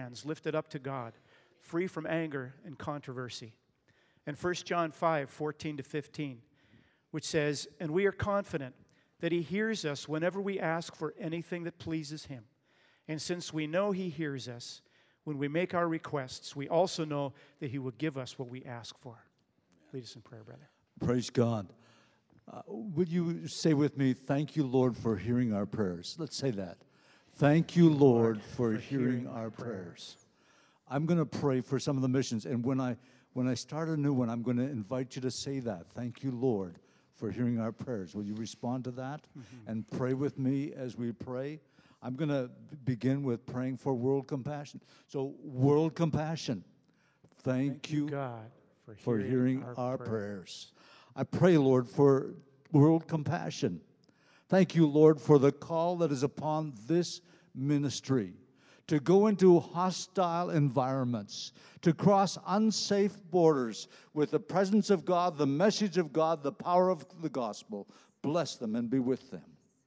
hands lifted up to God, free from anger and controversy. And 1 John 5:14-15, which says, "And we are confident that He hears us whenever we ask for anything that pleases Him. And since we know He hears us, when we make our requests, we also know that He will give us what we ask for." Lead us in prayer, brother. Praise God. Would you say with me, thank you, Lord, for hearing our prayers? Let's say that. Thank you, Lord, for hearing our prayers. I'm going to pray for some of the missions, and when I start a new one, I'm going to invite you to say that. Thank you, Lord, for hearing our prayers. Will you respond to that and pray with me as we pray? I'm going to begin with praying for world compassion. So, world compassion, thank you, God, for hearing our prayers. I pray, Lord, for world compassion. Thank you, Lord, for the call that is upon this ministry to go into hostile environments, to cross unsafe borders with the presence of God, the message of God, the power of the gospel. Bless them and be with them.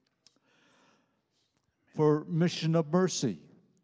For Mission of Mercy,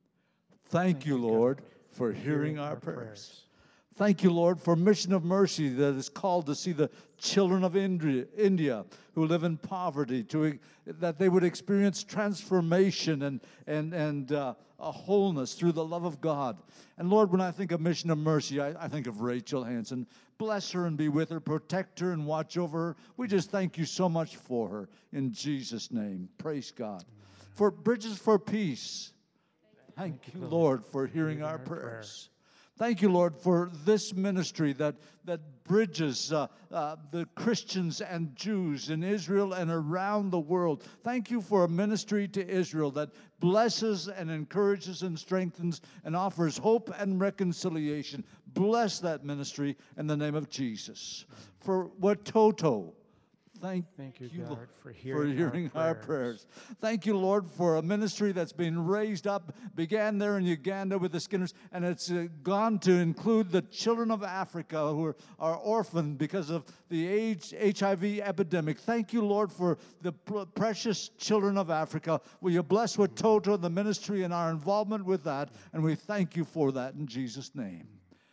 thank you, Lord, for hearing our prayers. Thank you, Lord, for Mission of Mercy that is called to see the children of India who live in poverty, that they would experience transformation and a wholeness through the love of God. And Lord, when I think of Mission of Mercy, I think of Rachel Hansen. Bless her and be with her, protect her and watch over her. We just thank you so much for her in Jesus' name. Praise God. For Bridges for Peace, thank you, Lord, for hearing our prayers. Thank you, Lord, for this ministry that bridges the Christians and Jews in Israel and around the world. Thank you for a ministry to Israel that blesses and encourages and strengthens and offers hope and reconciliation. Bless that ministry in the name of Jesus. For Watoto, Thank you, God, Lord, for hearing our prayers. Thank you, Lord, for a ministry that's been raised up, began there in Uganda with the Skinners, and it's gone to include the children of Africa who are orphaned because of the HIV epidemic. Thank you, Lord, for the precious children of Africa. Will you bless Watoto, the ministry, and our involvement with that, and we thank you for that in Jesus' name.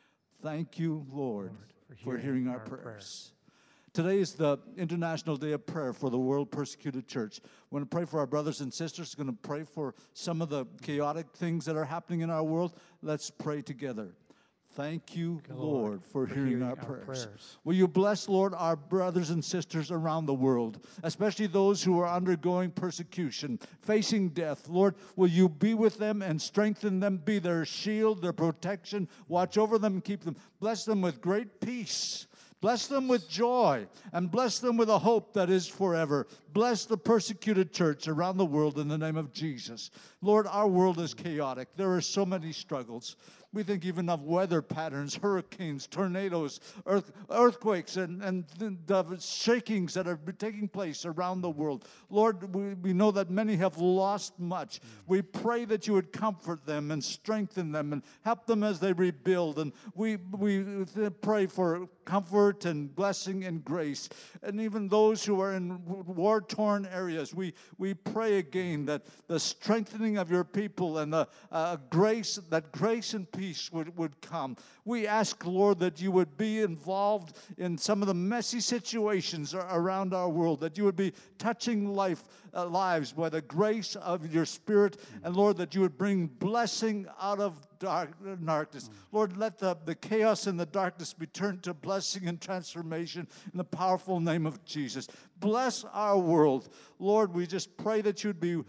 Thank you, Lord, for hearing our prayers. Today is the International Day of Prayer for the World Persecuted Church. We're going to pray for our brothers and sisters. We're going to pray for some of the chaotic things that are happening in our world. Let's pray together. Thank you, Lord, for hearing our prayers. Will you bless, Lord, our brothers and sisters around the world, especially those who are undergoing persecution, facing death. Lord, will you be with them and strengthen them, be their shield, their protection, watch over them and keep them. Bless them with great peace. Bless them with joy, and bless them with a hope that is forever. Bless the persecuted church around the world in the name of Jesus. Lord, our world is chaotic. There are so many struggles. We think even of weather patterns, hurricanes, tornadoes, earthquakes, and the shakings that are taking place around the world. Lord, we know that many have lost much. We pray that you would comfort them and strengthen them and help them as they rebuild. And we pray for comfort and blessing and grace. And even those who are in war-torn areas, we pray again that the strengthening of your people and the grace and peace would come. We ask, Lord, that you would be involved in some of the messy situations around our world, that you would be touching lives by the grace of your Spirit, and Lord, that you would bring blessing out of darkness. Lord, let the chaos and the darkness be turned to blessing and transformation in the powerful name of Jesus. Bless our world. Lord, we just pray that you'd be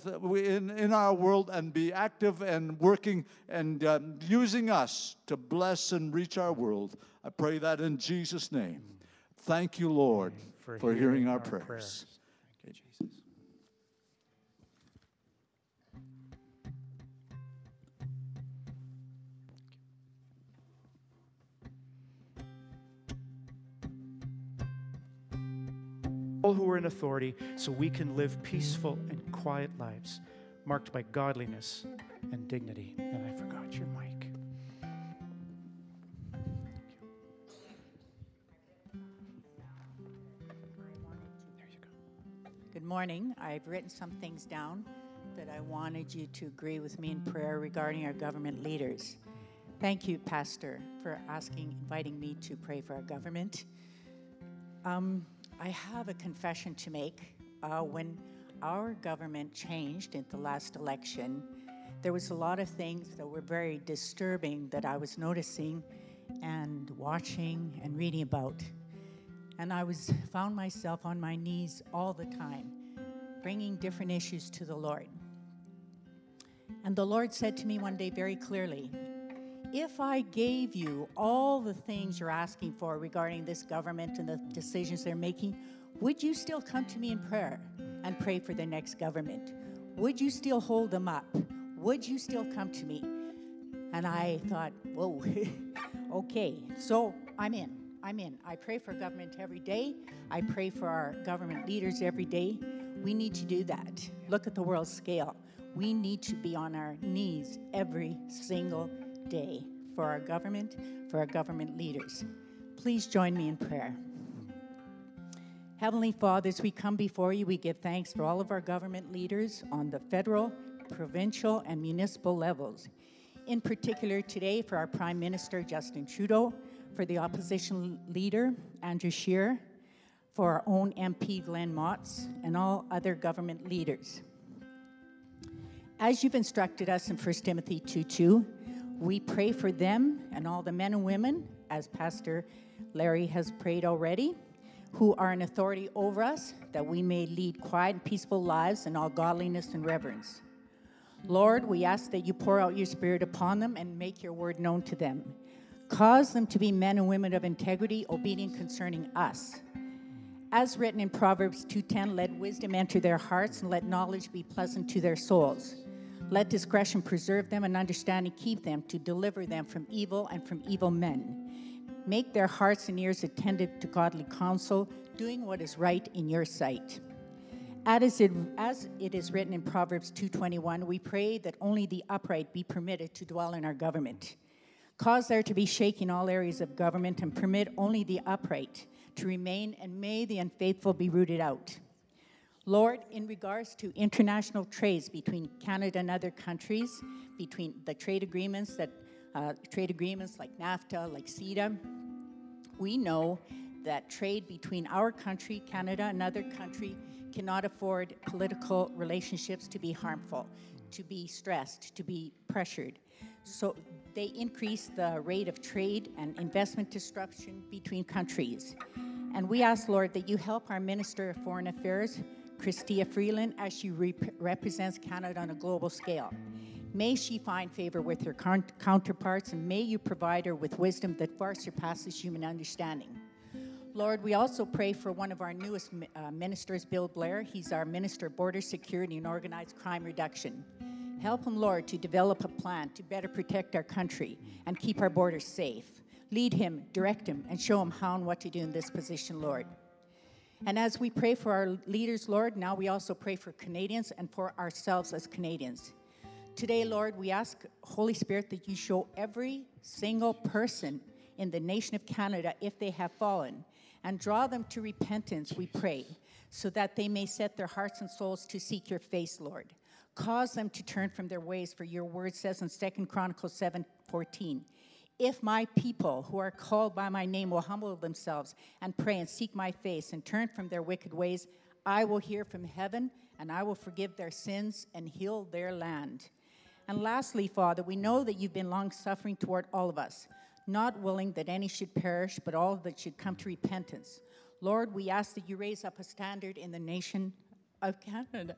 in our world and be active and working and using us to bless and reach our world. I pray that in Jesus' name. Thank you, Lord, for hearing our prayers. Thank you, Jesus. All who are in authority, so we can live peaceful and quiet lives, marked by godliness and dignity. And I forgot your mic. Good morning. I've written some things down that I wanted you to agree with me in prayer regarding our government leaders. Thank you, Pastor, for inviting me to pray for our government. I have a confession to make. When our government changed in the last election, there was a lot of things that were very disturbing that I was noticing and watching and reading about. And I found myself on my knees all the time, bringing different issues to the Lord. And the Lord said to me one day very clearly, if I gave you all the things you're asking for regarding this government and the decisions they're making, would you still come to me in prayer and pray for the next government? Would you still hold them up? Would you still come to me? And I thought, whoa, okay, so I'm in. I pray for government every day. I pray for our government leaders every day. We need to do that. Look at the world scale. We need to be on our knees every single day for our government, for our government leaders. Please join me in prayer. Heavenly Father, as we come before you, we give thanks for all of our government leaders on the federal, provincial, and municipal levels. In particular today for our Prime Minister, Justin Trudeau, for the opposition leader, Andrew Scheer, for our own MP, Glenn Motz, and all other government leaders. As you've instructed us in 1 Timothy 2:2, we pray for them and all the men and women, as Pastor Larry has prayed already, who are in authority over us, that we may lead quiet and peaceful lives in all godliness and reverence. Lord, we ask that you pour out your Spirit upon them and make your word known to them. Cause them to be men and women of integrity, obedient concerning us. As written in Proverbs 2:10, let wisdom enter their hearts and let knowledge be pleasant to their souls. Let discretion preserve them and understanding keep them to deliver them from evil and from evil men. Make their hearts and ears attentive to godly counsel, doing what is right in your sight. As it is written in Proverbs 2:21, we pray that only the upright be permitted to dwell in our government. Cause there to be shaking in all areas of government and permit only the upright to remain, and may the unfaithful be rooted out. Lord, in regards to international trades between Canada and other countries, between the trade agreements like NAFTA, like CETA, we know that trade between our country, Canada, and another country cannot afford political relationships to be harmful, to be stressed, to be pressured. So they increase the rate of trade and investment disruption between countries. And we ask, Lord, that you help our Minister of Foreign Affairs, Chrystia Freeland, as she represents Canada on a global scale. May she find favor with her counterparts, and may you provide her with wisdom that far surpasses human understanding. Lord, we also pray for one of our newest ministers, Bill Blair. He's our Minister of Border Security and Organized Crime Reduction. Help him, Lord, to develop a plan to better protect our country and keep our borders safe. Lead him, direct him, and show him how and what to do in this position, Lord. And as we pray for our leaders, Lord, now we also pray for Canadians and for ourselves as Canadians. Today, Lord, we ask, Holy Spirit, that you show every single person in the nation of Canada if they have fallen, and draw them to repentance, we pray, so that they may set their hearts and souls to seek your face, Lord. Cause them to turn from their ways, for your word says in 2 Chronicles 7:14, if my people who are called by my name will humble themselves and pray and seek my face and turn from their wicked ways, I will hear from heaven and I will forgive their sins and heal their land. And lastly, Father, we know that you've been long-suffering toward all of us, not willing that any should perish, but all that should come to repentance. Lord, we ask that you raise up a standard in the nation of Canada.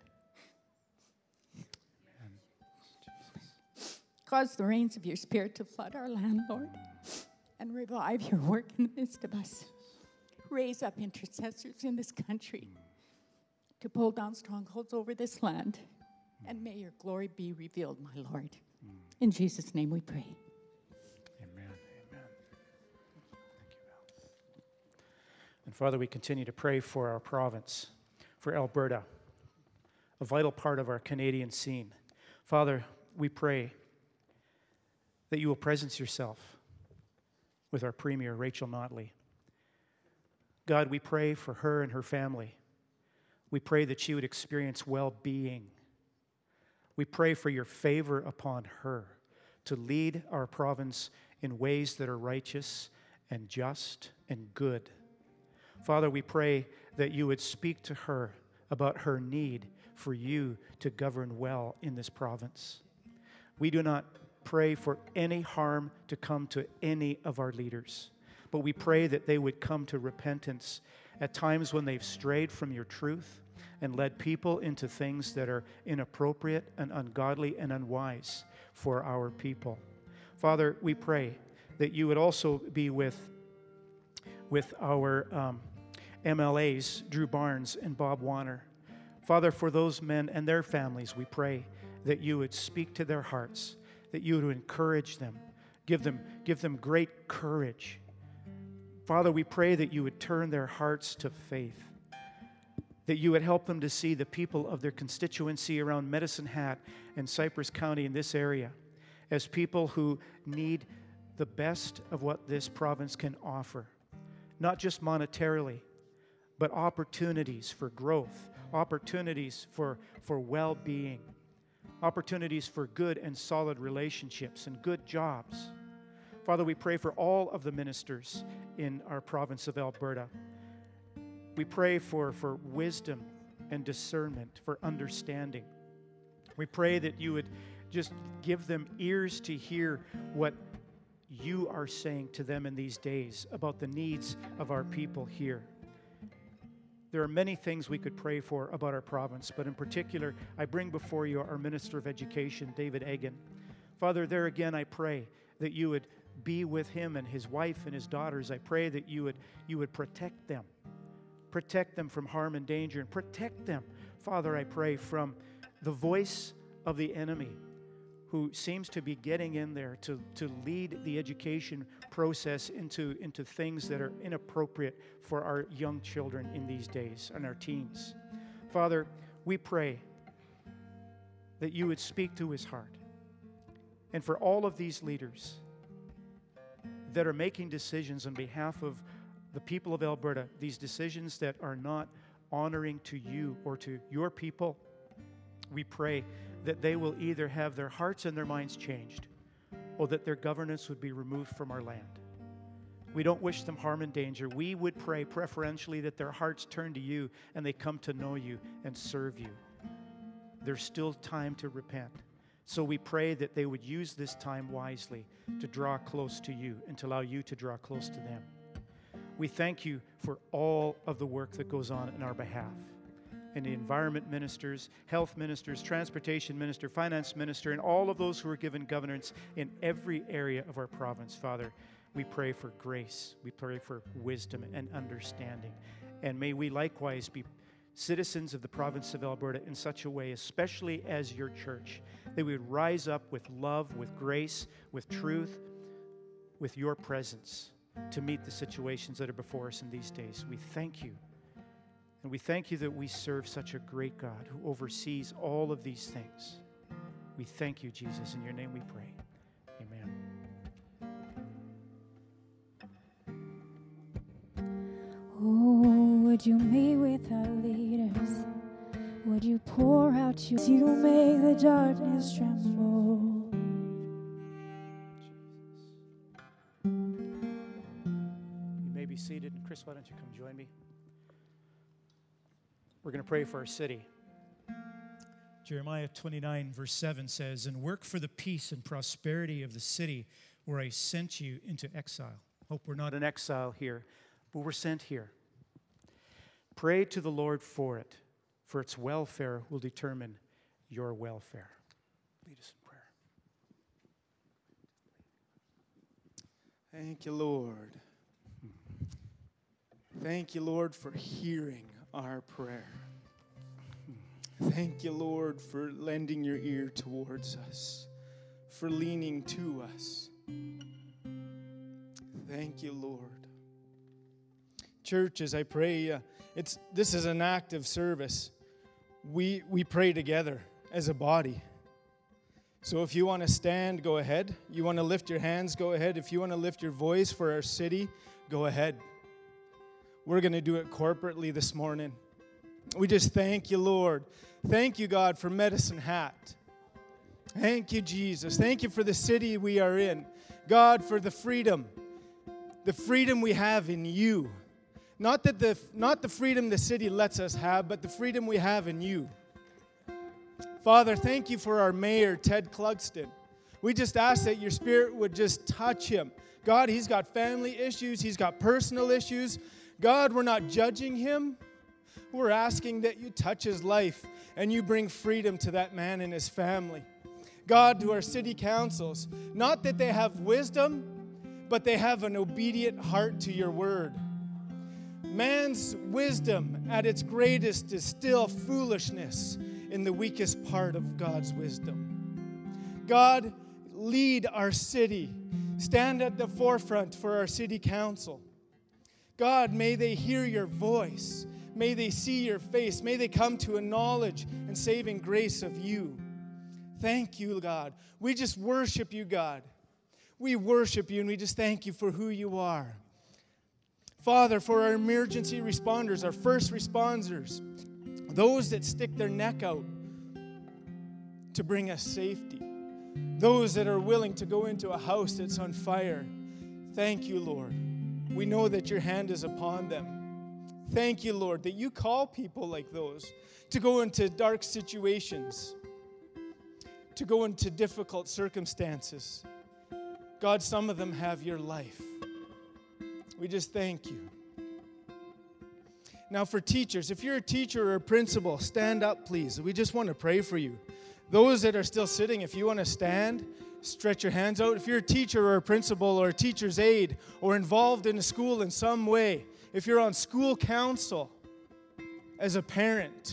Cause the rains of your Spirit to flood our land, Lord, and revive your work in the midst of us. Raise up intercessors in this country to pull down strongholds over this land, and may your glory be revealed, my Lord. In Jesus' name we pray. Amen. Amen. Thank you, Val. And Father, we continue to pray for our province, for Alberta, a vital part of our Canadian scene. Father, we pray that you will presence yourself with our Premier, Rachel Notley. God, we pray for her and her family. We pray that she would experience well-being. We pray for your favor upon her to lead our province in ways that are righteous and just and good. Father, we pray that you would speak to her about her need for you to govern well in this province. We do not pray for any harm to come to any of our leaders, but we pray that they would come to repentance at times when they've strayed from your truth and led people into things that are inappropriate and ungodly and unwise for our people. Father, we pray that you would also be with our MLAs, Drew Barnes and Bob Warner. Father, for those men and their families, we pray that you would speak to their hearts, that you would encourage them, give them great courage. Father, we pray that you would turn their hearts to faith, that you would help them to see the people of their constituency around Medicine Hat and Cypress County in this area as people who need the best of what this province can offer, not just monetarily, but opportunities for growth, opportunities for well-being, opportunities for good and solid relationships and good jobs. Father, we pray for all of the ministers in our province of Alberta. We pray for wisdom and discernment, for understanding. We pray that you would just give them ears to hear what you are saying to them in these days about the needs of our people here. There are many things we could pray for about our province, but in particular, I bring before you our Minister of Education, David Eggen. Father, there again, I pray that you would be with him and his wife and his daughters. I pray that you would protect them from harm and danger, and protect them, Father, I pray, from the voice of the enemy who seems to be getting in there to lead the education process into things that are inappropriate for our young children in these days and our teens. Father, we pray that you would speak to his heart. And for all of these leaders that are making decisions on behalf of the people of Alberta, these decisions that are not honoring to you or to your people, we pray that they will either have their hearts and their minds changed, or that their governance would be removed from our land. We don't wish them harm and danger. We would pray preferentially that their hearts turn to you and they come to know you and serve you. There's still time to repent. So we pray that they would use this time wisely to draw close to you and to allow you to draw close to them. We thank you for all of the work that goes on in our behalf. And the environment ministers, health ministers, transportation minister, finance minister, and all of those who are given governance in every area of our province, Father, we pray for grace. We pray for wisdom and understanding. And may we likewise be citizens of the province of Alberta in such a way, especially as your church, that we would rise up with love, with grace, with truth, with your presence to meet the situations that are before us in these days. We thank you. And we thank you that we serve such a great God who oversees all of these things. We thank you, Jesus. In your name we pray. Amen. Oh, would you meet with our leaders? Would you pour out your... You make the darkness tremble. You may be seated. And Chris, why don't you come join me? We're going to pray for our city. Jeremiah 29, verse 7 says, "And work for the peace and prosperity of the city where I sent you into exile." Hope we're not in exile here, but we're sent here. Pray to the Lord for it, for its welfare will determine your welfare. Lead us in prayer. Thank you, Lord. Thank you, Lord, for hearing our prayer. Thank you, Lord, for lending your ear towards us, for leaning to us. Thank you, Lord. Church, as I pray, this is an active service. We pray together as a body. So if you want to stand, go ahead. You want to lift your hands, go ahead. If you want to lift your voice for our city, go ahead. We're going to do it corporately this morning. We just thank you, Lord. Thank you, God, for Medicine Hat. Thank you, Jesus. Thank you for the city we are in. God, for the freedom we have in you. Not the freedom the city lets us have, but the freedom we have in you. Father, thank you for our mayor, Ted Clugston. We just ask that your Spirit would just touch him. God, he's got family issues. He's got personal issues. God, we're not judging him. We're asking that you touch his life and you bring freedom to that man and his family. God, to our city councils, not that they have wisdom, but they have an obedient heart to your word. Man's wisdom at its greatest is still foolishness in the weakest part of God's wisdom. God, lead our city. Stand at the forefront for our city council. God, may they hear your voice. May they see your face. May they come to a knowledge and saving grace of you. Thank you, God. We just worship you, God. We worship you and we just thank you for who you are. Father, for our emergency responders, our first responders, those that stick their neck out to bring us safety, those that are willing to go into a house that's on fire, thank you, Lord. We know that your hand is upon them. Thank you, Lord, that you call people like those to go into dark situations, to go into difficult circumstances. God, some of them have your life. We just thank you. Now for teachers, if you're a teacher or a principal, stand up, please. We just want to pray for you. Those that are still sitting, if you want to stand, stretch your hands out. If you're a teacher or a principal or a teacher's aide or involved in a school in some way, if you're on school council as a parent,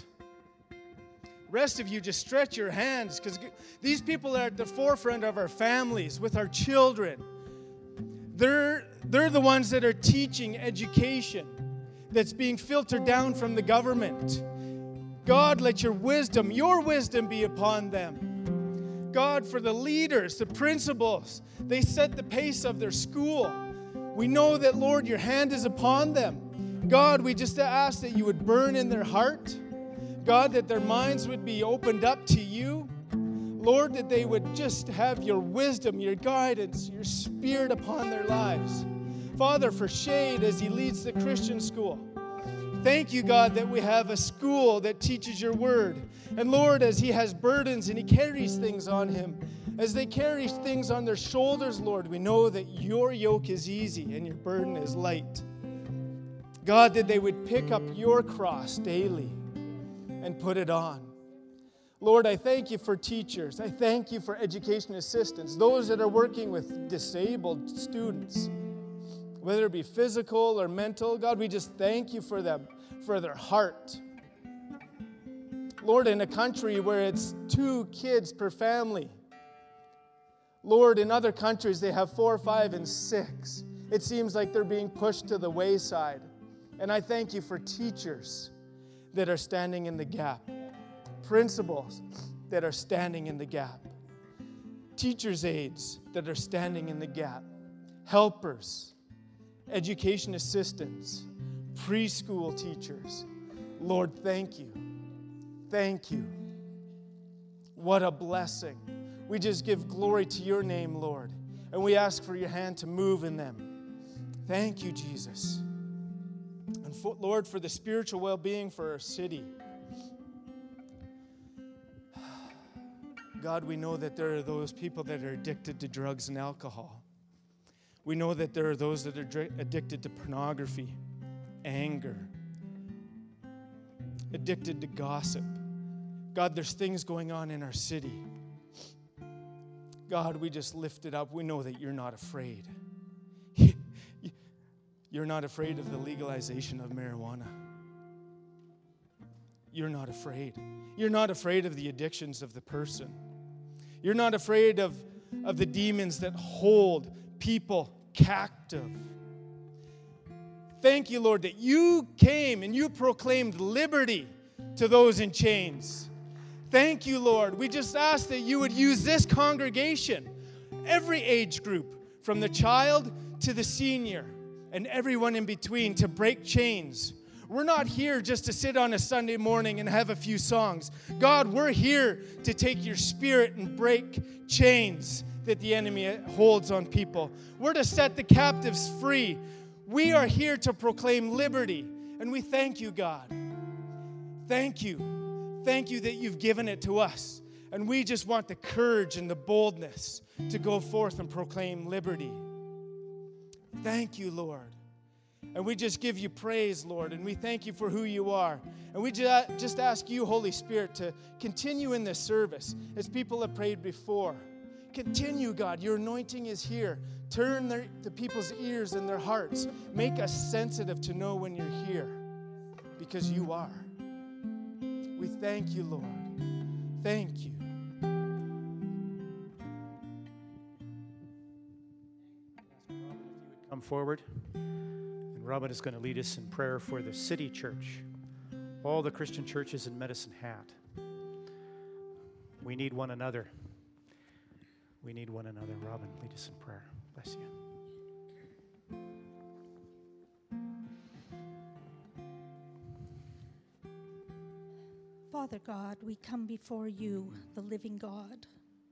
rest of you just stretch your hands, because these people are at the forefront of our families with our children. They're the ones that are teaching education that's being filtered down from the government. God, let your wisdom be upon them. God, for the leaders, the principals, they set the pace of their school. We know that, Lord, your hand is upon them. God, we just ask that you would burn in their heart. God, that their minds would be opened up to you. Lord, that they would just have your wisdom, your guidance, your Spirit upon their lives. Father, for Shade as he leads the Christian school, thank you, God, that we have a school that teaches your word. And Lord, as he has burdens and he carries things on him, as they carry things on their shoulders, Lord, we know that your yoke is easy and your burden is light. God, that they would pick up your cross daily and put it on. Lord, I thank you for teachers. I thank you for education assistants, those that are working with disabled students, whether it be physical or mental. God, we just thank you for them, for their heart. Lord, in a country where it's 2 kids per family, Lord, in other countries they have 4, 5, and 6. It seems like they're being pushed to the wayside. And I thank you for teachers that are standing in the gap, principals that are standing in the gap, teachers' aides that are standing in the gap, helpers, education assistants, preschool teachers. Lord, thank you. Thank you. What a blessing. We just give glory to your name, Lord, and we ask for your hand to move in them. Thank you, Jesus. And Lord, for the spiritual well-being for our city. God, we know that there are those people that are addicted to drugs and alcohol. We know that there are those that are addicted to pornography, anger, addicted to gossip. God, there's things going on in our city. God, we just lift it up. We know that you're not afraid. You're not afraid of the legalization of marijuana. You're not afraid. You're not afraid of the addictions of the person. You're not afraid of the demons that hold people captive. Thank you, Lord, that you came and you proclaimed liberty to those in chains. Thank you, Lord. We just ask that you would use this congregation, every age group, from the child to the senior, and everyone in between, to break chains, we're not here just to sit on a Sunday morning and have a few songs. God, we're here to take your Spirit and break chains that the enemy holds on people. We're to set the captives free. We are here to proclaim liberty, and we thank you, God. Thank you. Thank you that you've given it to us. And we just want the courage and the boldness to go forth and proclaim liberty. Thank you, Lord. And we just give you praise, Lord, and we thank you for who you are. And we just ask you, Holy Spirit, to continue in this service as people have prayed before. Continue, God. Your anointing is here. Turn the people's ears and their hearts. Make us sensitive to know when you're here, because you are. We thank you, Lord. Thank you. Come forward. And Robin is going to lead us in prayer for the City Church, all the Christian churches in Medicine Hat. We need one another. We need one another. Robin, lead us in prayer. Bless you. Father God, we come before you, the living God.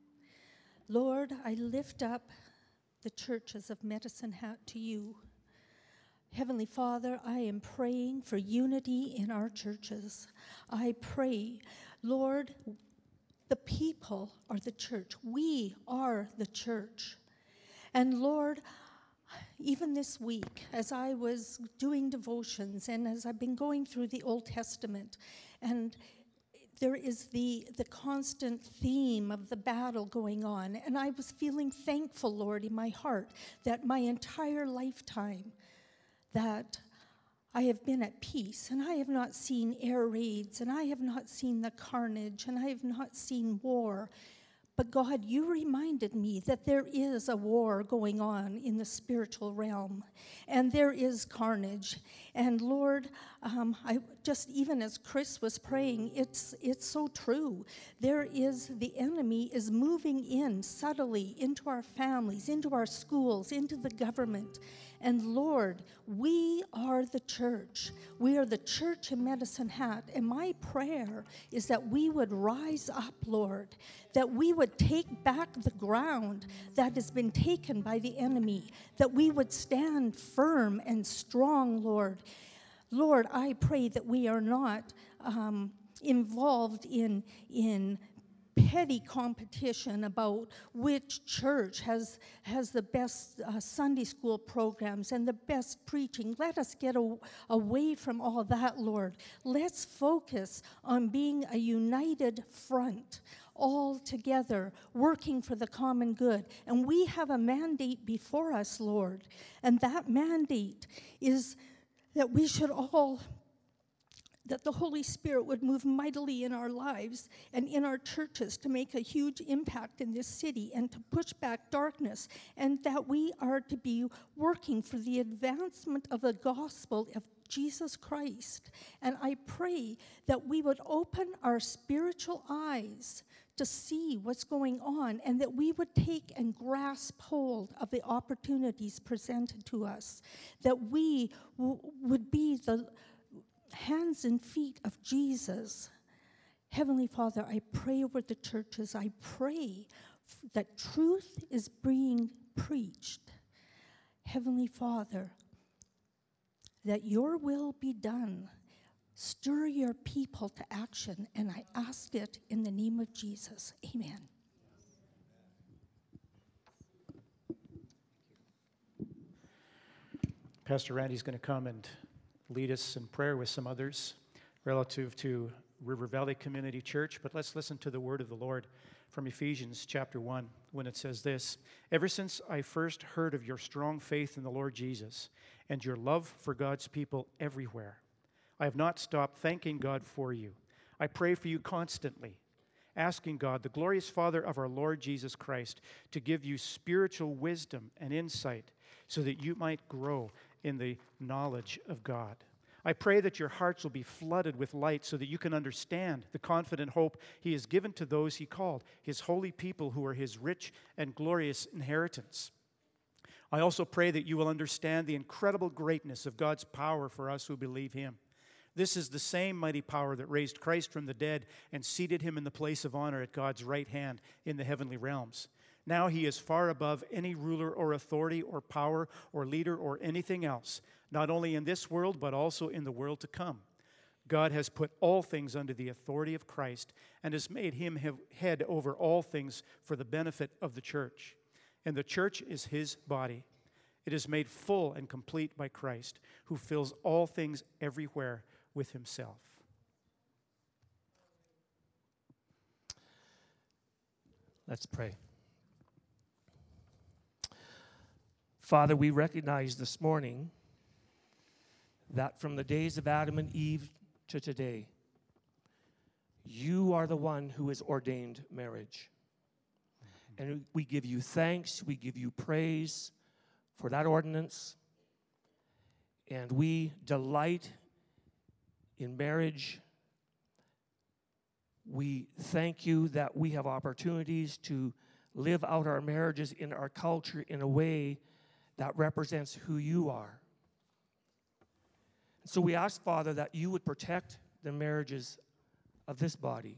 Lord, I lift up the churches of Medicine Hat to you. Heavenly Father, I am praying for unity in our churches. I pray, Lord, the people are the church. We are the church. And Lord, even this week, as I was doing devotions and as I've been going through the Old Testament, and there is the constant theme of the battle going on, and I was feeling thankful, Lord, in my heart that my entire lifetime that I have been at peace, and I have not seen air raids, and I have not seen the carnage, and I have not seen war. But God, you reminded me that there is a war going on in the spiritual realm, and there is carnage. And Lord, I just, even as Chris was praying, it's so true. The enemy is moving in subtly into our families, into our schools, into the government. And Lord, we are the church. We are the church in Medicine Hat. And my prayer is that we would rise up, Lord, that we would take back the ground that has been taken by the enemy, that we would stand firm and strong, Lord. Lord, I pray that we are not involved in petty competition about which church has the best Sunday school programs and the best preaching. Let us get away from all that, Lord. Let's focus on being a united front, all together, working for the common good. And we have a mandate before us, Lord. And that mandate is that we should all, that the Holy Spirit would move mightily in our lives and in our churches to make a huge impact in this city and to push back darkness, and that we are to be working for the advancement of the gospel of Jesus Christ. And I pray that we would open our spiritual eyes to see what's going on, and that we would take and grasp hold of the opportunities presented to us, that we would be the hands and feet of Jesus. Heavenly Father, I pray over the churches. I pray that truth is being preached. Heavenly Father, that your will be done. Stir your people to action, and I ask it in the name of Jesus. Amen. Pastor Randy's going to come and lead us in prayer with some others relative to River Valley Community Church. But let's listen to the word of the Lord from Ephesians chapter 1, when it says this: "Ever since I first heard of your strong faith in the Lord Jesus and your love for God's people everywhere, I have not stopped thanking God for you. I pray for you constantly, asking God, the glorious Father of our Lord Jesus Christ, to give you spiritual wisdom and insight so that you might grow in the knowledge of God. I pray that your hearts will be flooded with light so that you can understand the confident hope He has given to those He called, His holy people who are His rich and glorious inheritance. I also pray that you will understand the incredible greatness of God's power for us who believe Him. This is the same mighty power that raised Christ from the dead and seated him in the place of honor at God's right hand in the heavenly realms. Now he is far above any ruler or authority or power or leader or anything else, not only in this world but also in the world to come. God has put all things under the authority of Christ and has made him head over all things for the benefit of the church. And the church is his body. It is made full and complete by Christ, who fills all things everywhere with himself. Let's pray. Father, we recognize this morning that from the days of Adam and Eve to today, you are the one who has ordained marriage. And we give you thanks, we give you praise for that ordinance, and we delight in marriage. We thank you that we have opportunities to live out our marriages in our culture in a way that represents who you are. So we ask, Father, that you would protect the marriages of this body.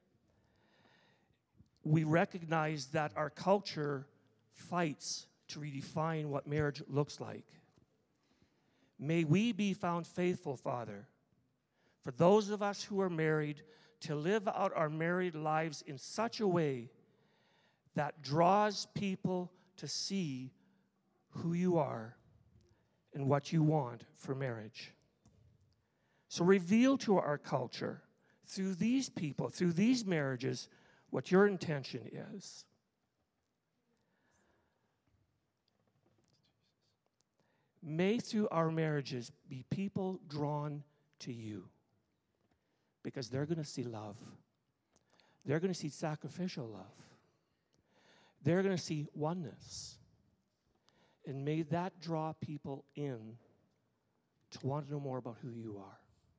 We recognize that our culture fights to redefine what marriage looks like. May we be found faithful, Father, for those of us who are married, to live out our married lives in such a way that draws people to see who you are and what you want for marriage. So reveal to our culture, through these people, through these marriages, what your intention is. May through our marriages be people drawn to you, because they're going to see love. They're going to see sacrificial love. They're going to see oneness. And may that draw people in to want to know more about who you are.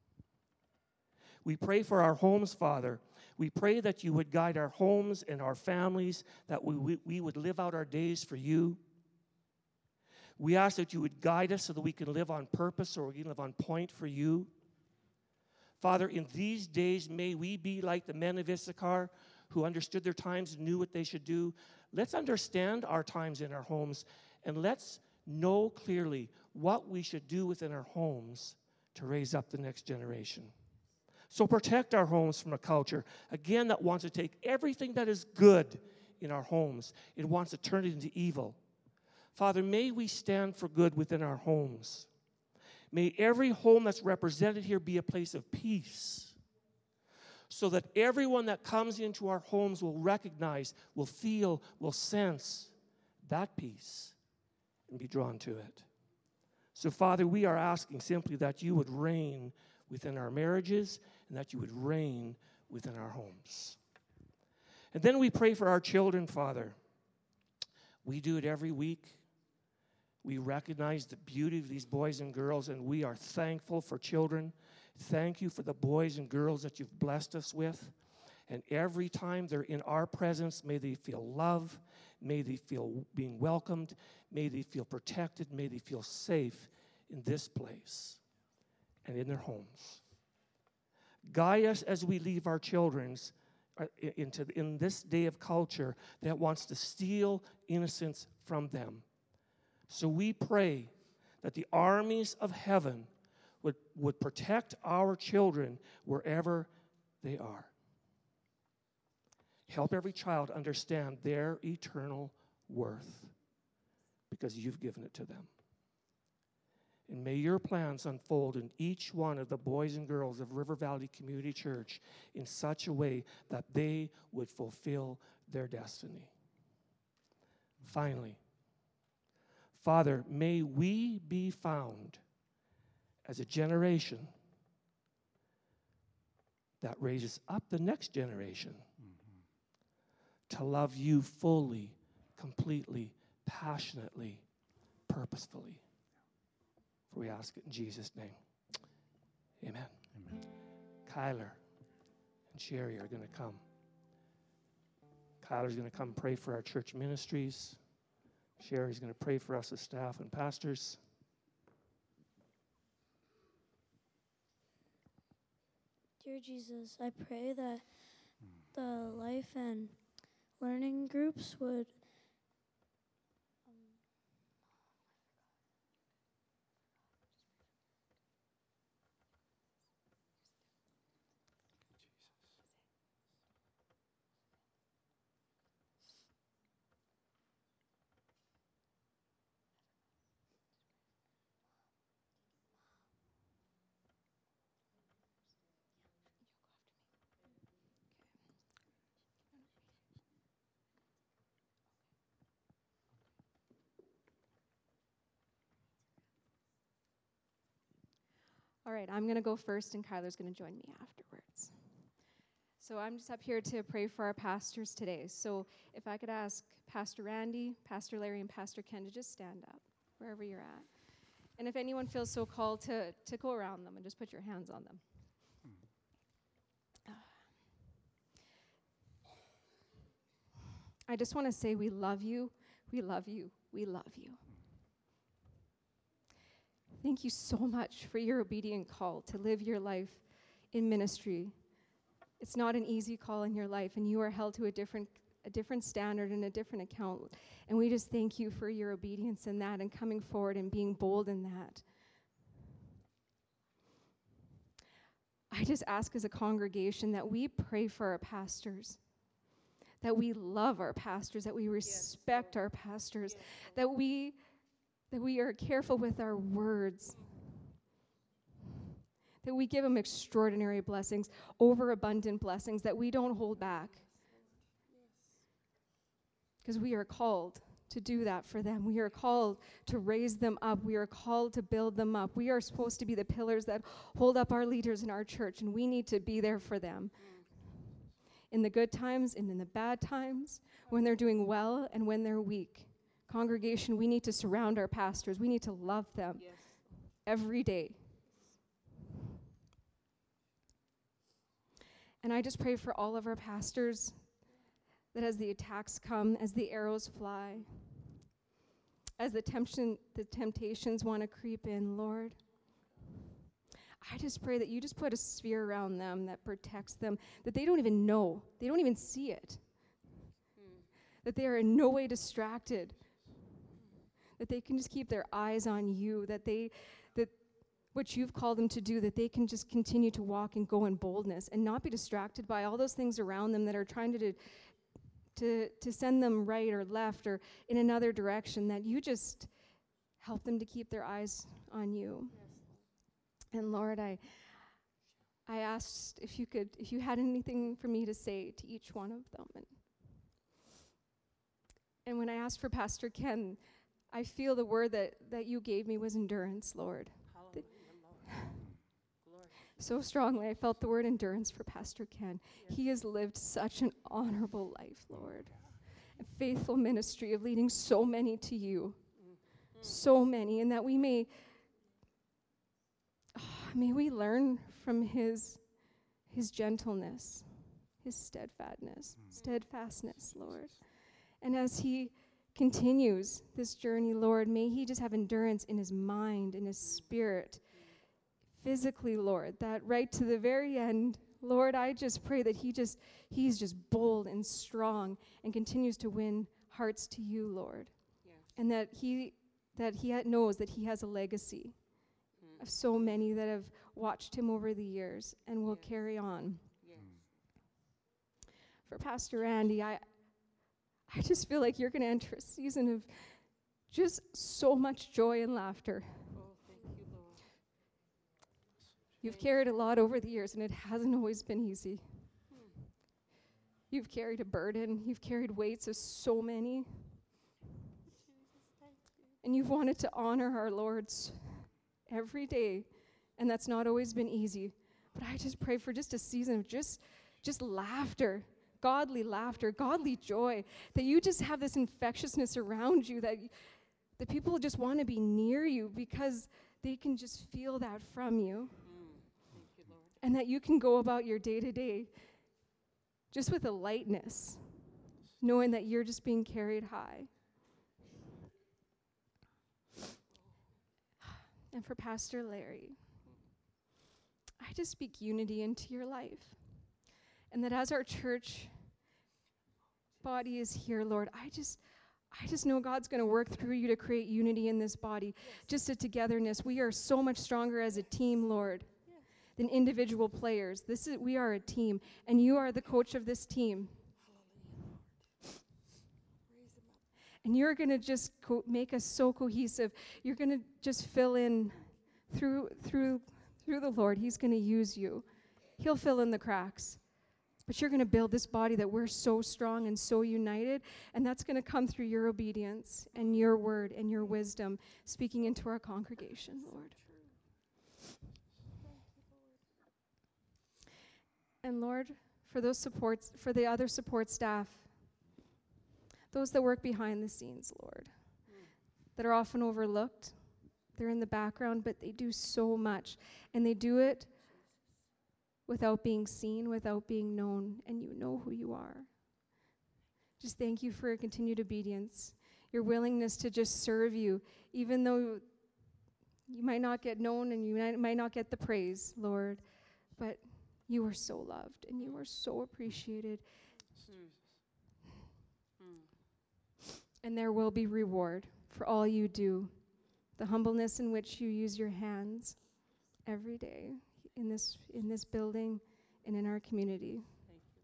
We pray for our homes, Father. We pray that you would guide our homes and our families, that we would live out our days for you. We ask that you would guide us so that we can live on purpose or we can live on point for you. Father, in these days, may we be like the men of Issachar who understood their times and knew what they should do. Let's understand our times in our homes, and let's know clearly what we should do within our homes to raise up the next generation. So protect our homes from a culture, again, that wants to take everything that is good in our homes. It wants to turn it into evil. Father, may we stand for good within our homes. May every home that's represented here be a place of peace, so that everyone that comes into our homes will recognize, will feel, will sense that peace and be drawn to it. So, Father, we are asking simply that you would reign within our marriages and that you would reign within our homes. And then we pray for our children, Father. We do it every week. We recognize the beauty of these boys and girls, and we are thankful for children. Thank you for the boys and girls that you've blessed us with. And every time they're in our presence, may they feel love, may they feel being welcomed, may they feel protected, may they feel safe in this place and in their homes. Guide us as we leave our children's in this day of culture that wants to steal innocence from them. So we pray that the armies of heaven would protect our children wherever they are. Help every child understand their eternal worth because you've given it to them. And may your plans unfold in each one of the boys and girls of River Valley Community Church in such a way that they would fulfill their destiny. Finally, Father, may we be found as a generation that raises up the next generation to love you fully, completely, passionately, purposefully. For we ask it in Jesus' name. Amen. Amen. Kyler and Sherry are going to come. Kyler's going to come pray for our church ministries. Sherry's going to pray for us as staff and pastors. Dear Jesus, I pray that the life and learning groups would All right, I'm going to go first, and Kyler's going to join me afterwards. So I'm just up here to pray for our pastors today. So if I could ask Pastor Randy, Pastor Larry, and Pastor Ken to just stand up wherever you're at. And if anyone feels so called to go around them and just put your hands on them. I just want to say we love you, we love you, we love you. Thank you so much for your obedient call to live your life in ministry. It's not an easy call in your life, and you are held to a different standard and a different account. And we just thank you for your obedience in that and coming forward and being bold in that. I just ask as a congregation that we pray for our pastors, that we love our pastors, that we respect our pastors, that we are careful with our words, that we give them extraordinary blessings, overabundant blessings, that we don't hold back. Because we are called to do that for them. We are called to raise them up. We are called to build them up. We are supposed to be the pillars that hold up our leaders in our church, and we need to be there for them. In the good times and in the bad times, when they're doing well and when they're weak. Congregation, we need to surround our pastors. We need to love them every day. And I just pray for all of our pastors that as the attacks come, as the arrows fly, as the temptations want to creep in, Lord, I just pray that you just put a sphere around them that protects them, that they don't even know, they don't even see it, that they are in no way distracted, that they can just keep their eyes on you, that what you've called them to do, that they can just continue to walk and go in boldness and not be distracted by all those things around them that are trying to send them right or left or in another direction, that you just help them to keep their eyes on you. And Lord, I asked if you had anything for me to say to each one of them. And when I asked for Pastor Ken, I feel the word that you gave me was endurance, Lord. So strongly, I felt the word endurance for Pastor Ken. Yes. He has lived such an honorable life, Lord. A faithful ministry of leading so many to you. So many. And that we may we learn from his gentleness, his steadfastness, Lord. And as he continues this journey, Lord, may he just have endurance in his mind, in his spirit, physically, Lord, that right to the very end, Lord, I just pray that he's just bold and strong and continues to win hearts to you, Lord. Yes. And that he knows that he has a legacy of so many that have watched him over the years and will carry on. Yes. For Pastor Randy, I just feel like you're going to enter a season of just so much joy and laughter. Oh, thank you, Lord. You've carried a lot over the years, and it hasn't always been easy. You've carried a burden. You've carried weights of so many. And you've wanted to honor our Lord's every day, and that's not always been easy. But I just pray for just a season of just laughter. Godly laughter, godly joy, that you just have this infectiousness around you, that the people just want to be near you because they can just feel that from you. Thank you, Lord. And that you can go about your day-to-day just with a lightness, knowing that you're just being carried high. And for Pastor Larry, I I just speak unity into your life. And that as our church body is here, Lord, I just know God's going to work through you to create unity in this body, just a togetherness. We are so much stronger as a team, Lord, than individual players. We are a team, and you are the coach of this team. And you're going to just make us so cohesive. You're going to just fill in through the Lord. He's going to use you. He'll fill in the cracks. But you're going to build this body that we're so strong and so united, and that's going to come through your obedience and your word and your wisdom speaking into our congregation, Lord. And Lord, for the other support staff, those that work behind the scenes, Lord, that are often overlooked. They're in the background, but they do so much, and they do it without being seen, without being known, and you know who you are. Just thank you for your continued obedience, your willingness to just serve you, even though you might not get known and you might not get the praise, Lord, but you are so loved and you are so appreciated. And there will be reward for all you do, the humbleness in which you use your hands every day in this building and in our community. Thank you,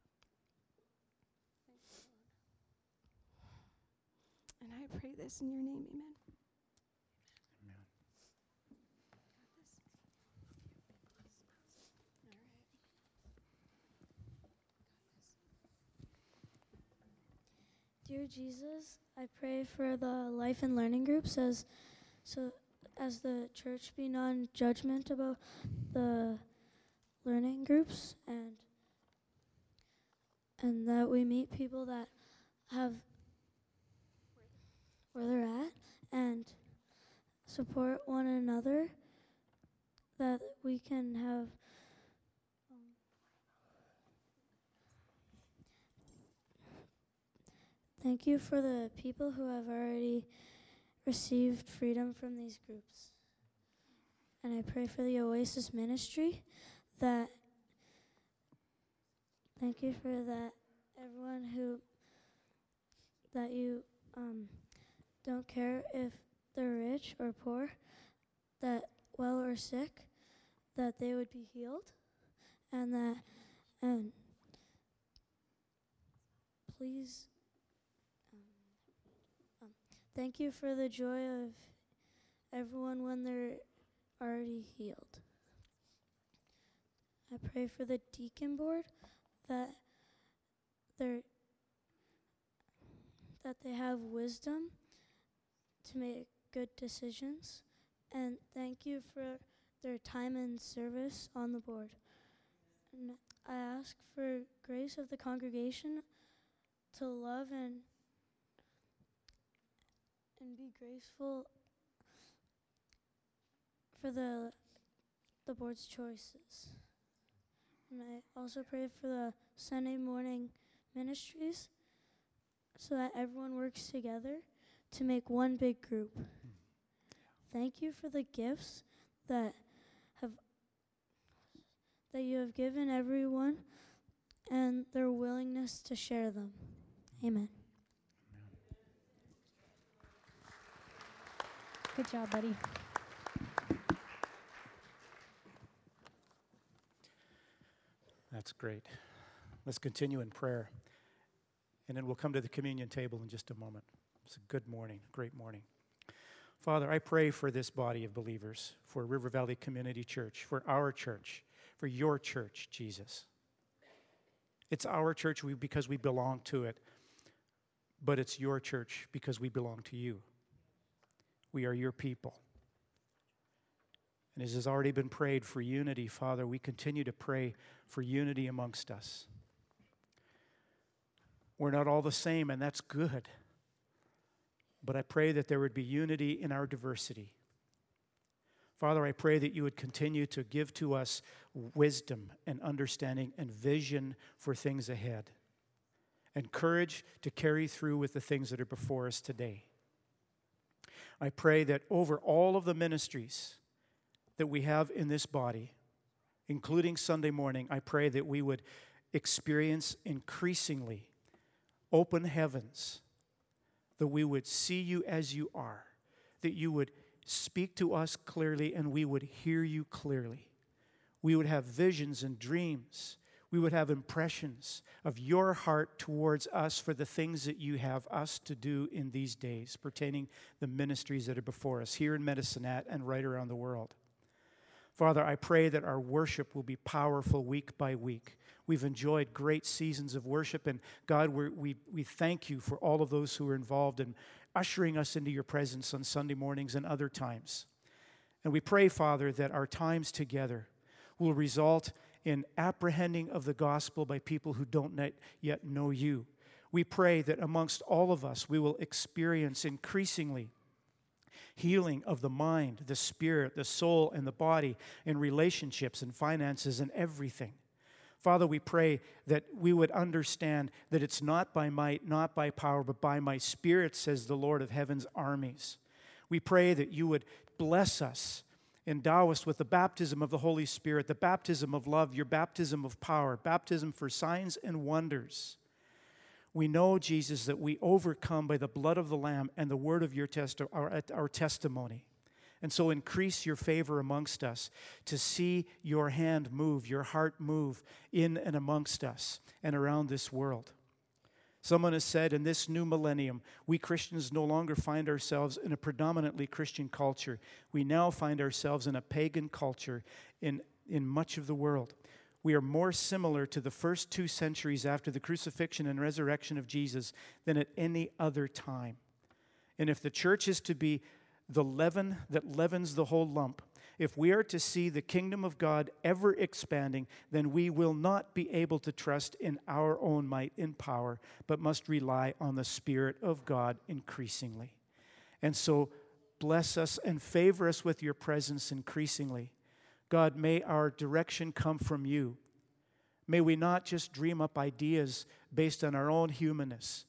Lord. And I pray this in your name, amen. Amen. Dear Jesus, I pray for the life and learning groups as the church be non-judgment about the learning groups, and that we meet people that have where they're at and support one another, that we can have thank you for the people who have already received freedom from these groups. And I pray for the Oasis ministry that thank you for that everyone that you don't care if they're rich or poor, that well or sick, that they would be healed, and please thank you for the joy of everyone when they're already healed. I pray for the deacon board that they have wisdom to make good decisions, and thank you for their time and service on the board. And I ask for grace of the congregation to love and be graceful for the board's choices. And I also pray for the Sunday morning ministries so that everyone works together to make one big group. Thank you for the gifts that you have given everyone and their willingness to share them. Amen. Good job, buddy. That's great. Let's continue in prayer. And then we'll come to the communion table in just a moment. It's a good morning, great morning. Father, I pray for this body of believers, for River Valley Community Church, for our church, for your church, Jesus. It's our church because we belong to it, but it's your church because we belong to you. We are your people. And as has already been prayed for unity, Father, we continue to pray for unity amongst us. We're not all the same, and that's good. But I pray that there would be unity in our diversity. Father, I pray that you would continue to give to us wisdom and understanding and vision for things ahead, and courage to carry through with the things that are before us today. I pray that over all of the ministries that we have in this body, including Sunday morning, I pray that we would experience increasingly open heavens, that we would see you as you are, that you would speak to us clearly and we would hear you clearly. We would have visions and dreams. We would have impressions of your heart towards us for the things that you have us to do in these days pertaining the ministries that are before us here in Medicine Hat and right around the world. Father, I pray that our worship will be powerful week by week. We've enjoyed great seasons of worship, and God, we thank you for all of those who are involved in ushering us into your presence on Sunday mornings and other times. And we pray, Father, that our times together will result in apprehending of the gospel by people who don't yet know you. We pray that amongst all of us, we will experience increasingly healing of the mind, the spirit, the soul, and the body, in relationships and finances and everything. Father, we pray that we would understand that it's not by might, not by power, but by my Spirit, says the Lord of heaven's armies. We pray that you would bless us, endow us with the baptism of the Holy Spirit, the baptism of love, your baptism of power, baptism for signs and wonders. We know, Jesus, that we overcome by the blood of the Lamb and the word of your our testimony. And so increase your favor amongst us to see your hand move, your heart move in and amongst us and around this world. Someone has said, in this new millennium, we Christians no longer find ourselves in a predominantly Christian culture. We now find ourselves in a pagan culture in much of the world. We are more similar to the first 2 centuries after the crucifixion and resurrection of Jesus than at any other time. And if the church is to be the leaven that leavens the whole lump, if we are to see the kingdom of God ever expanding, then we will not be able to trust in our own might and power, but must rely on the Spirit of God increasingly. And so bless us and favor us with your presence increasingly. God, may our direction come from you. May we not just dream up ideas based on our own humanness.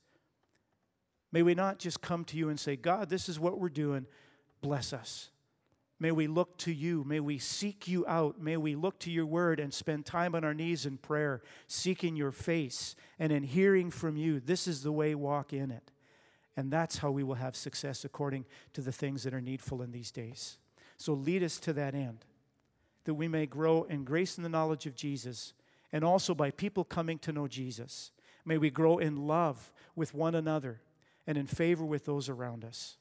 May we not just come to you and say, God, this is what we're doing. Bless us. May we look to you. May we seek you out. May we look to your word and spend time on our knees in prayer, seeking your face and in hearing from you. This is the way, walk in it. And that's how we will have success according to the things that are needful in these days. So lead us to that end, that we may grow in grace and the knowledge of Jesus, and also by people coming to know Jesus. May we grow in love with one another and in favor with those around us.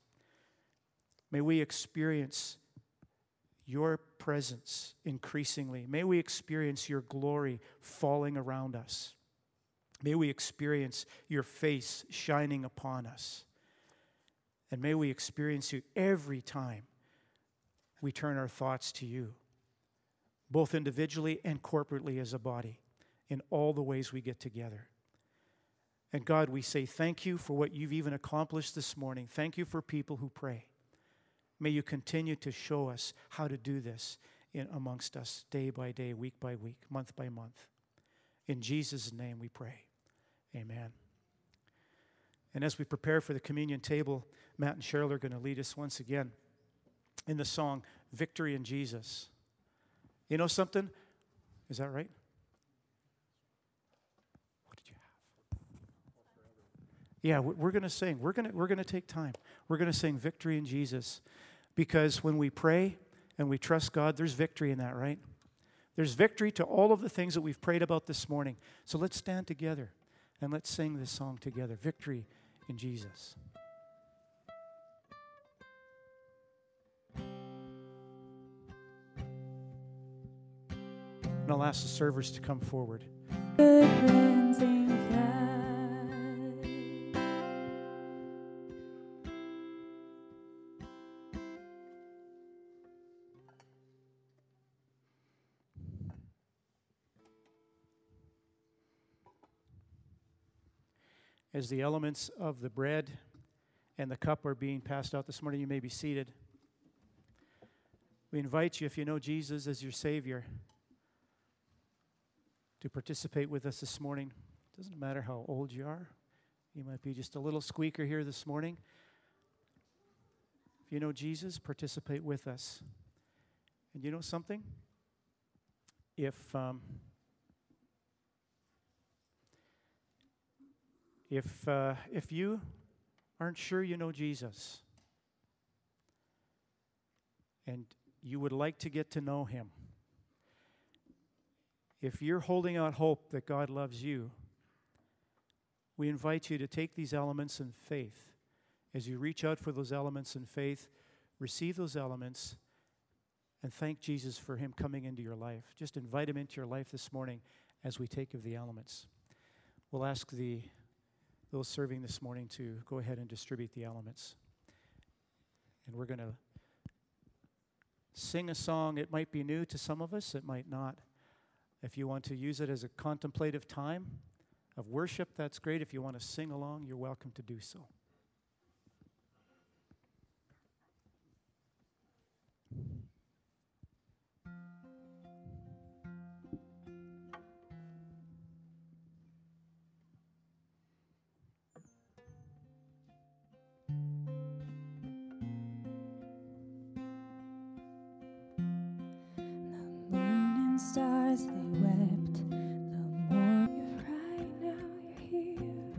May we experience your presence increasingly. May we experience your glory falling around us. May we experience your face shining upon us. And may we experience you every time we turn our thoughts to you, both individually and corporately as a body, in all the ways we get together. And God, we say thank you for what you've even accomplished this morning. Thank you for people who pray. May you continue to show us how to do this amongst us day by day, week by week, month by month. In Jesus' name we pray. Amen. And as we prepare for the communion table, Matt and Cheryl are going to lead us once again in the song, Victory in Jesus. You know something? Is that right? What did you have? Yeah, we're going to sing. We're going to take time. We're going to sing Victory in Jesus, because when we pray and we trust God, there's victory in that, right? There's victory to all of the things that we've prayed about this morning. So let's stand together and let's sing this song together, Victory in Jesus. And I'll ask the servers to come forward. Good cleansing flood. As the elements of the bread and the cup are being passed out this morning, you may be seated. We invite you, if you know Jesus as your Savior, to participate with us this morning. It doesn't matter how old you are. You might be just a little squeaker here this morning. If you know Jesus, participate with us. And you know something? if you aren't sure you know Jesus and you would like to get to know him, if you're holding out hope that God loves you, we invite you to take these elements in faith. As you reach out for those elements in faith, receive those elements and thank Jesus for him coming into your life. Just invite him into your life this morning as we take of the elements. We'll ask those serving this morning to go ahead and distribute the elements. And we're going to sing a song. It might be new to some of us, it might not. If you want to use it as a contemplative time of worship, that's great. If you want to sing along, you're welcome to do so. Stars, they wept. The more you cried, now you're here.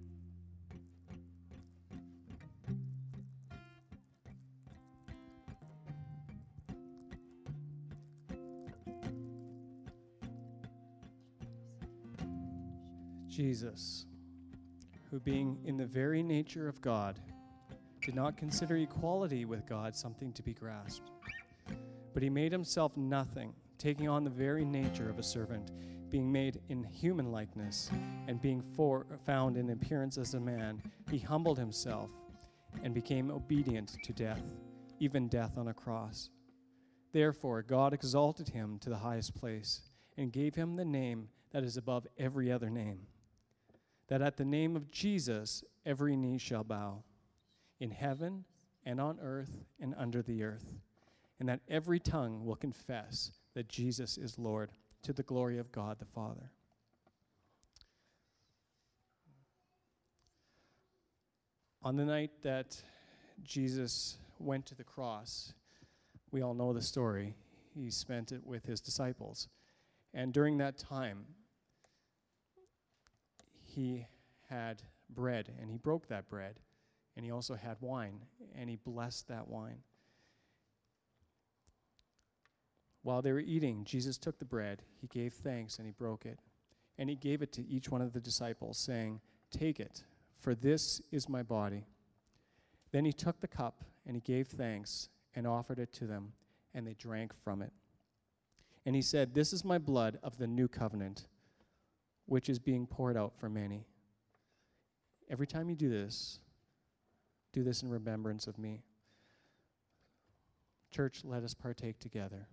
Jesus, who being in the very nature of God, did not consider equality with God something to be grasped, but he made himself nothing, taking on the very nature of a servant, being made in human likeness, and being found in appearance as a man, he humbled himself and became obedient to death, even death on a cross. Therefore, God exalted him to the highest place and gave him the name that is above every other name, that at the name of Jesus every knee shall bow, in heaven and on earth and under the earth, and that every tongue will confess that Jesus is Lord, to the glory of God the Father. On the night that Jesus went to the cross, we all know the story. He spent it with his disciples. And during that time, he had bread, and he broke that bread. And he also had wine, and he blessed that wine. While they were eating, Jesus took the bread, he gave thanks, and he broke it. And he gave it to each one of the disciples, saying, "Take it, for this is my body." Then he took the cup, and he gave thanks, and offered it to them, and they drank from it. And he said, "This is my blood of the new covenant, which is being poured out for many. Every time you do this in remembrance of me." Church, let us partake together.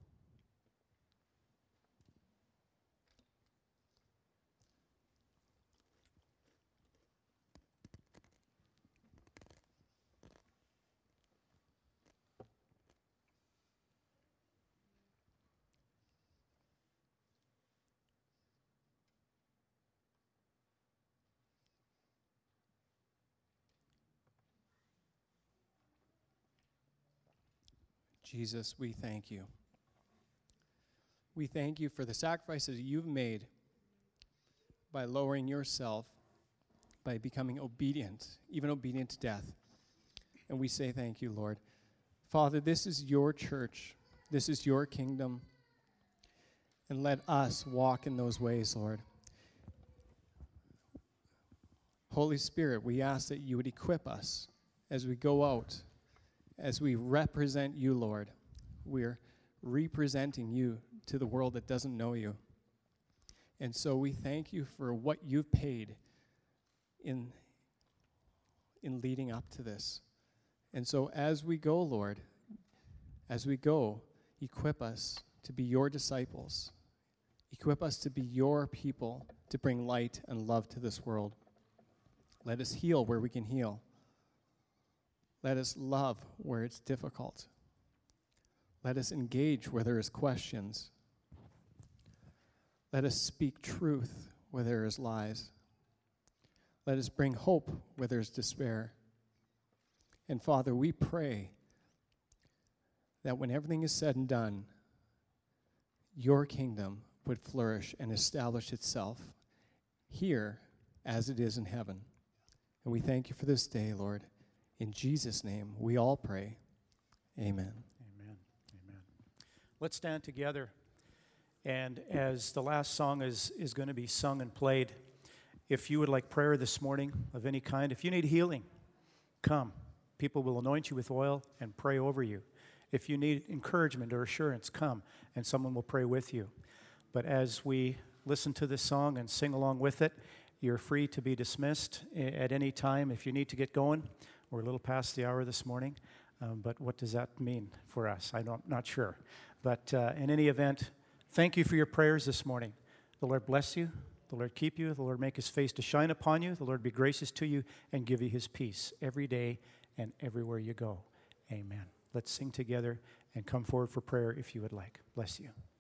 Jesus, we thank you. We thank you for the sacrifices you've made by lowering yourself, by becoming obedient, even obedient to death. And we say thank you, Lord. Father, this is your church. This is your kingdom. And let us walk in those ways, Lord. Holy Spirit, we ask that you would equip us as we go out, as we represent you, Lord. We're representing you to the world that doesn't know you. And so we thank you for what you've paid in leading up to this. And so as we go, Lord, as we go, equip us to be your disciples. Equip us to be your people, to bring light and love to this world. Let us heal where we can heal. Let us love where it's difficult. Let us engage where there is questions. Let us speak truth where there is lies. Let us bring hope where there is despair. And Father, we pray that when everything is said and done, your kingdom would flourish and establish itself here as it is in heaven. And we thank you for this day, Lord. In Jesus' name, we all pray. Amen. Amen. Amen. Let's stand together. And as the last song is going to be sung and played, if you would like prayer this morning of any kind, if you need healing, come. People will anoint you with oil and pray over you. If you need encouragement or assurance, come, and someone will pray with you. But as we listen to this song and sing along with it, you're free to be dismissed at any time if you need to get going. We're a little past the hour this morning, but what does that mean for us? I'm not sure. But in any event, thank you for your prayers this morning. The Lord bless you. The Lord keep you. The Lord make his face to shine upon you. The Lord be gracious to you and give you his peace every day and everywhere you go. Amen. Let's sing together and come forward for prayer if you would like. Bless you.